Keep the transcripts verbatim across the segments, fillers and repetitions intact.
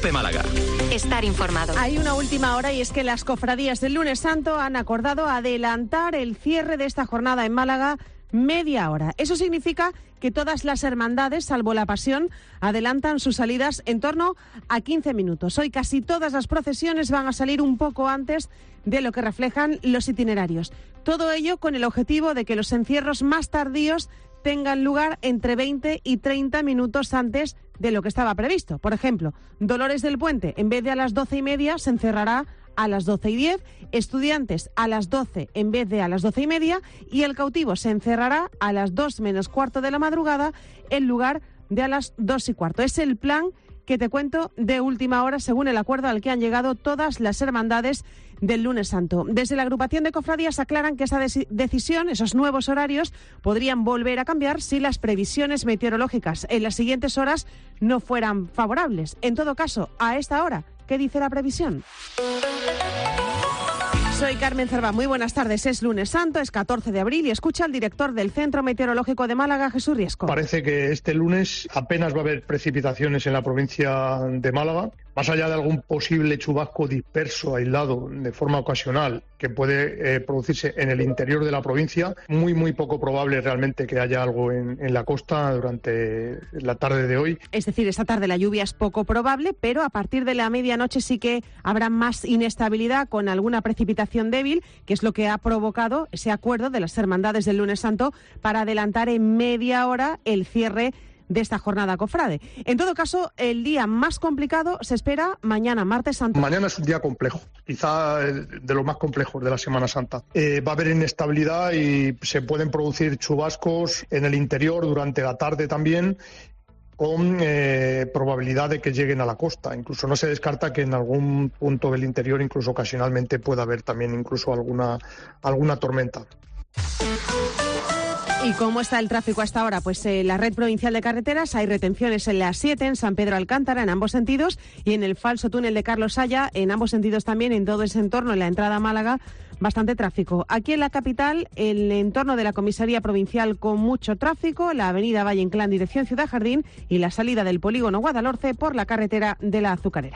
COPE Málaga. Estar informado. Hay una última hora y es que las cofradías del Lunes Santo han acordado adelantar el cierre de esta jornada en Málaga media hora. Eso significa que todas las hermandades, salvo la Pasión, adelantan sus salidas en torno a quince minutos. Hoy casi todas las procesiones van a salir un poco antes de lo que reflejan los itinerarios. Todo ello con el objetivo de que los encierros más tardíos tengan lugar entre veinte y treinta minutos antes de lo que estaba previsto. Por ejemplo, Dolores del Puente, en vez de a las doce y media, se encerrará a las doce y diez, Estudiantes a las doce en vez de a las doce y media, y el Cautivo se encerrará a las dos menos cuarto de la madrugada en lugar de a las dos y cuarto. Es el plan que te cuento de última hora, según el acuerdo al que han llegado todas las hermandades del Lunes Santo. Desde la agrupación de cofradías aclaran que esa deci- decisión, esos nuevos horarios, podrían volver a cambiar si las previsiones meteorológicas en las siguientes horas no fueran favorables. En todo caso, a esta hora, ¿qué dice la previsión? Soy Carmen Cervá, muy buenas tardes. Es Lunes Santo, es catorce de abril y escucha al director del Centro Meteorológico de Málaga, Jesús Riesco. Parece que este lunes apenas va a haber precipitaciones en la provincia de Málaga, más allá de algún posible chubasco disperso, aislado, de forma ocasional, que puede eh, producirse en el interior de la provincia. Muy, muy poco probable realmente que haya algo en, en la costa durante la tarde de hoy. Es decir, esta tarde la lluvia es poco probable, pero a partir de la medianoche sí que habrá más inestabilidad con alguna precipitación débil, que es lo que ha provocado ese acuerdo de las hermandades del Lunes Santo para adelantar en media hora el cierre de esta jornada cofrade. En todo caso, el día más complicado se espera mañana, martes santo. Mañana es un día complejo, quizá de los más complejos de la Semana Santa. Eh, va a haber inestabilidad y se pueden producir chubascos en el interior durante la tarde también, con eh, probabilidad de que lleguen a la costa. Incluso no se descarta que en algún punto del interior, incluso ocasionalmente, pueda haber también incluso alguna, alguna tormenta. ¿Y cómo está el tráfico hasta ahora? Pues en eh, la red provincial de carreteras hay retenciones en la A siete, en San Pedro Alcántara, en ambos sentidos, y en el falso túnel de Carlos Saya, en ambos sentidos también, en todo ese entorno, en la entrada a Málaga, bastante tráfico. Aquí en la capital, el entorno de la comisaría provincial con mucho tráfico, la avenida Valle Inclán, dirección Ciudad Jardín, y la salida del polígono Guadalhorce por la carretera de la Azucarera.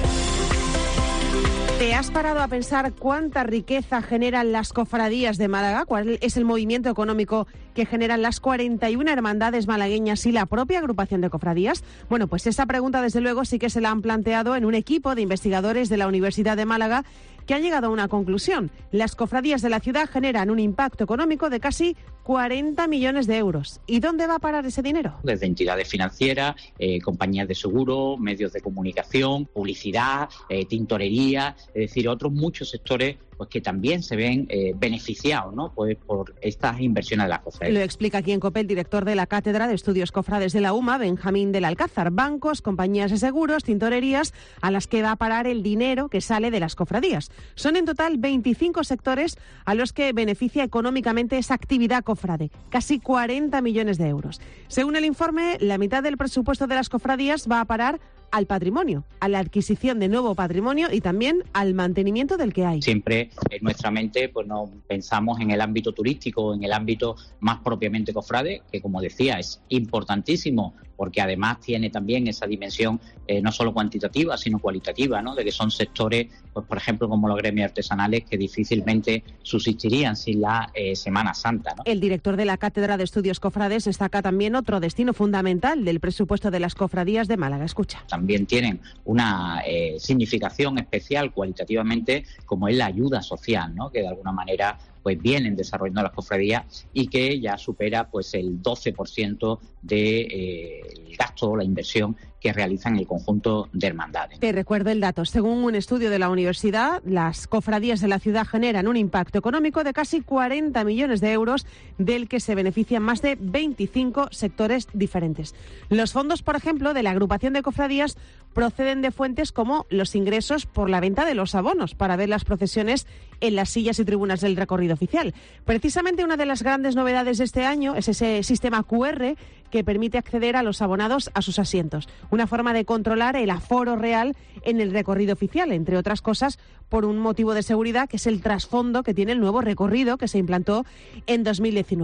¿Te has parado a pensar cuánta riqueza generan las cofradías de Málaga? ¿Cuál es el movimiento económico que generan las cuarenta y una hermandades malagueñas y la propia agrupación de cofradías? Bueno, pues esa pregunta desde luego sí que se la han planteado en un equipo de investigadores de la Universidad de Málaga que han llegado a una conclusión. Las cofradías de la ciudad generan un impacto económico de casi cuarenta millones de euros. ¿Y dónde va a parar ese dinero? Desde entidades financieras, eh, compañías de seguro, medios de comunicación, publicidad, eh, tintorería, es decir, otros muchos sectores pues que también se ven eh, beneficiados, ¿no?, pues por estas inversiones de las cofradías. Lo explica aquí en COPE el director de la Cátedra de Estudios Cofrades de la UMA, Benjamín del Alcázar. Bancos, compañías de seguros, tintorerías, a las que va a parar el dinero que sale de las cofradías. Son en total veinticinco sectores a los que beneficia económicamente esa actividad cofrade, casi cuarenta millones de euros. Según el informe, la mitad del presupuesto de las cofradías va a parar al patrimonio, a la adquisición de nuevo patrimonio y también al mantenimiento del que hay. Siempre en nuestra mente pues no pensamos en el ámbito turístico, en el ámbito más propiamente cofrade, que como decía es importantísimo porque además tiene también esa dimensión eh, no solo cuantitativa sino cualitativa, ¿no?, de que son sectores, pues por ejemplo como los gremios artesanales, que difícilmente subsistirían sin la eh, Semana Santa, ¿no? El director de la Cátedra de Estudios Cofrades destaca también otro destino fundamental del presupuesto de las cofradías de Málaga. Escucha. También tienen una eh, significación especial cualitativamente, como es la ayuda social, ¿no?, que de alguna manera pues vienen desarrollando las cofradías y que ya supera pues el doce por ciento de eh, el gasto, la inversión que realizan el conjunto de hermandades. Te recuerdo el dato. Según un estudio de la universidad, las cofradías de la ciudad generan un impacto económico de casi cuarenta millones de euros, del que se benefician más de veinticinco sectores diferentes. Los fondos, por ejemplo, de la agrupación de cofradías proceden de fuentes como los ingresos por la venta de los abonos para ver las procesiones en las sillas y tribunas del recorrido oficial. Precisamente una de las grandes novedades de este año es ese sistema cu erre que permite acceder a los abonados a sus asientos. Una forma de controlar el aforo real en el recorrido oficial, entre otras cosas, por un motivo de seguridad, que es el trasfondo que tiene el nuevo recorrido que se implantó en dos mil diecinueve.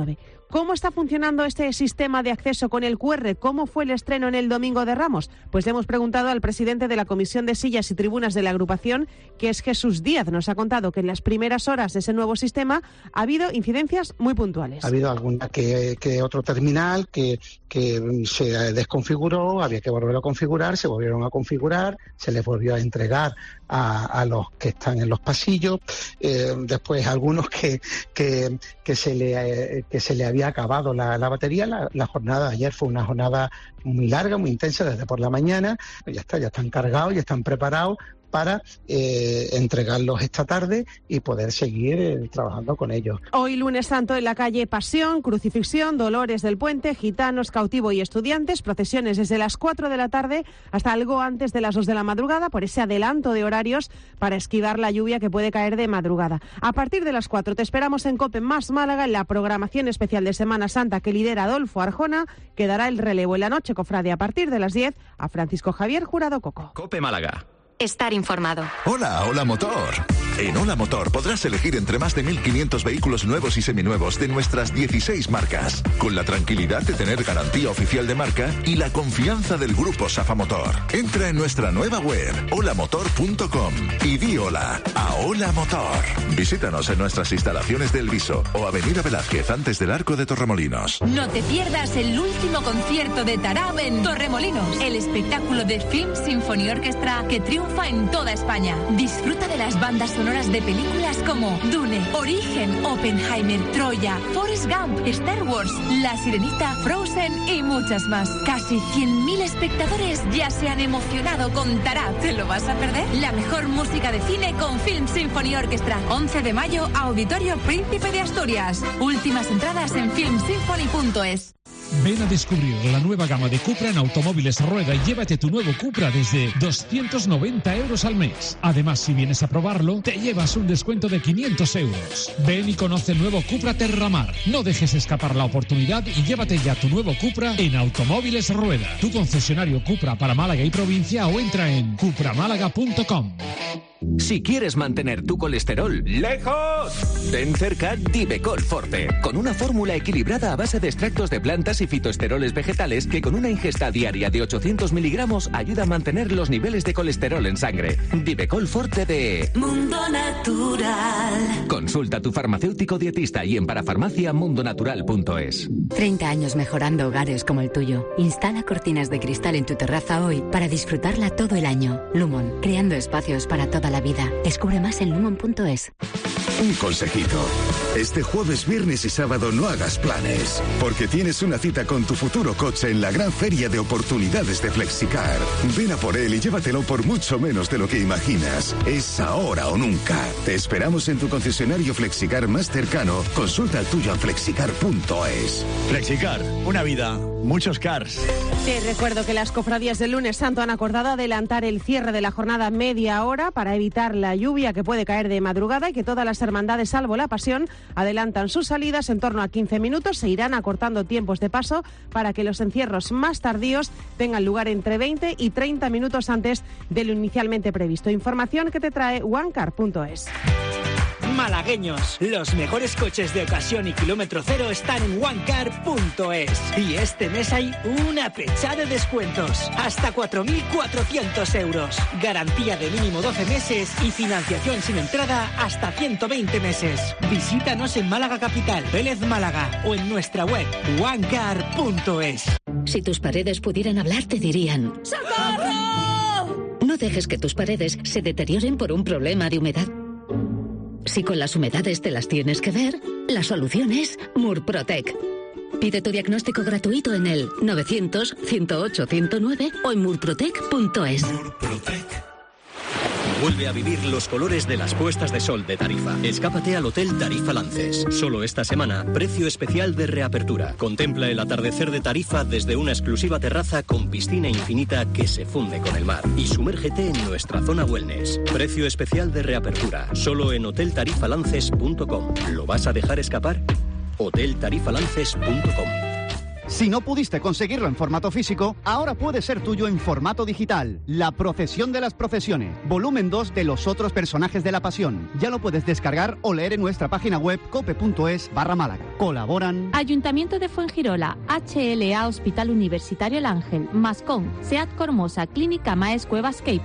¿Cómo está funcionando este sistema de acceso con el cu erre? ¿Cómo fue el estreno en el Domingo de Ramos? Pues le hemos preguntado al presidente de la Comisión de Sillas y Tribunas de la agrupación, que es Jesús Díaz. Nos ha contado que en las primeras horas de ese nuevo sistema ha habido incidencias muy puntuales. Ha habido alguna que, que otro terminal que, que se desconfiguró, había que volverlo a configurar, se volvieron a configurar, se les volvió a entregar a, a los que están en los pasillos, eh, después algunos que, que, que, se le, eh, que se le había acabado la, la batería. La, la jornada de ayer fue una jornada muy larga, muy intensa, desde por la mañana. Ya está, ya están cargados, ya están preparados para eh, entregarlos esta tarde y poder seguir eh, trabajando con ellos. Hoy lunes santo en la calle Pasión, Crucifixión, Dolores del Puente, gitanos, cautivo y estudiantes, procesiones desde las cuatro de la tarde hasta algo antes de las dos de la madrugada, por ese adelanto de horarios para esquivar la lluvia que puede caer de madrugada. A partir de las cuatro te esperamos en COPE Más Málaga en la programación especial de Semana Santa que lidera Adolfo Arjona, que dará el relevo en la noche cofrade a partir de las diez a Francisco Javier Jurado Coco. COPE Málaga. Estar informado. Hola, Hola Motor. En Hola Motor podrás elegir entre más de mil quinientos vehículos nuevos y seminuevos de nuestras dieciséis marcas, con la tranquilidad de tener garantía oficial de marca y la confianza del grupo Safa Motor. Entra en nuestra nueva web, hola motor punto com, y di hola a Hola Motor. Visítanos en nuestras instalaciones del Viso o Avenida Velázquez antes del Arco de Torremolinos. No te pierdas el último concierto de Tarab en Torremolinos, el espectáculo de Film Symphony Orchestra que triunfa en toda España. Disfruta de las bandas sonoras de películas como Dune, Origen, Oppenheimer, Troya, Forrest Gump, Star Wars, La Sirenita, Frozen y muchas más. Casi cien mil espectadores ya se han emocionado con Tarab. ¿Te lo vas a perder? La mejor música de cine con Film Symphony Orchestra. once de mayo, Auditorio Príncipe de Asturias. Últimas entradas en film symphony punto es. Ven a descubrir la nueva gama de Cupra en Automóviles Rueda y llévate tu nuevo Cupra desde doscientos noventa euros al mes. Además, si vienes a probarlo, te llevas un descuento de quinientos euros. Ven y conoce el nuevo Cupra Terramar. No dejes escapar la oportunidad y llévate ya tu nuevo Cupra en Automóviles Rueda. Tu concesionario Cupra para Málaga y provincia, o entra en cupra málaga punto com. Si quieres mantener tu colesterol lejos, ten cerca Divecol Forte, con una fórmula equilibrada a base de extractos de plantas y fitoesteroles vegetales que con una ingesta diaria de ochocientos miligramos ayuda a mantener los niveles de colesterol en sangre. Divecol Forte de Mundo Natural. Consulta a tu farmacéutico dietista y en parafarmacia mundo natural punto es. treinta años mejorando hogares como el tuyo. Instala cortinas de cristal en tu terraza hoy para disfrutarla todo el año. Lumon, creando espacios para toda la vida. Descubre más en lumon punto es. Un consejito. Este jueves, viernes y sábado no hagas planes, porque tienes una cita con tu futuro coche en la gran feria de oportunidades de Flexicar. Ven a por él y llévatelo por mucho menos de lo que imaginas. Es ahora o nunca. Te esperamos en tu concesionario Flexicar más cercano. Consulta el tuyo en flexicar punto es. Flexicar, una vida, muchos cars. Te recuerdo que las cofradías del lunes santo han acordado adelantar el cierre de la jornada media hora para evitar la lluvia que puede caer de madrugada y que todas las hermandades, salvo la Pasión, adelantan sus salidas en torno a quince minutos. Se irán acortando tiempos de paso para que los encierros más tardíos tengan lugar entre veinte y treinta minutos antes de lo inicialmente previsto. Información que te trae onecar punto es. Malagueños, los mejores coches de ocasión y kilómetro cero están en onecar punto es. Y este mes hay una pechada de descuentos. Hasta cuatro mil cuatrocientos euros. Garantía de mínimo doce meses y financiación sin entrada hasta ciento veinte meses. Visítanos en Málaga Capital, Vélez Málaga o en nuestra web onecar punto es. Si tus paredes pudieran hablar, te dirían: ¡Socorro! No dejes que tus paredes se deterioren por un problema de humedad. Si con las humedades te las tienes que ver, la solución es Murprotec. Pide tu diagnóstico gratuito en el novecientos, ciento ocho, ciento nueve o en murprotec punto es. Murprotec. Vuelve a vivir los colores de las puestas de sol de Tarifa. Escápate al Hotel Tarifa Lances. Solo esta semana, precio especial de reapertura. Contempla el atardecer de Tarifa desde una exclusiva terraza con piscina infinita que se funde con el mar. Y sumérgete en nuestra zona wellness. Precio especial de reapertura. Solo en hotel tarifa lances punto com. ¿Lo vas a dejar escapar? hotel tarifa lances punto com. Si no pudiste conseguirlo en formato físico, ahora puede ser tuyo en formato digital. La procesión de las procesiones, volumen dos de Los otros personajes de la pasión. Ya lo puedes descargar o leer en nuestra página web cope.es barra Málaga. Colaboran Ayuntamiento de Fuengirola, H L A Hospital Universitario El Ángel, Mascón, SEAT Cormosa, Clínica Maes Cuevas Cape.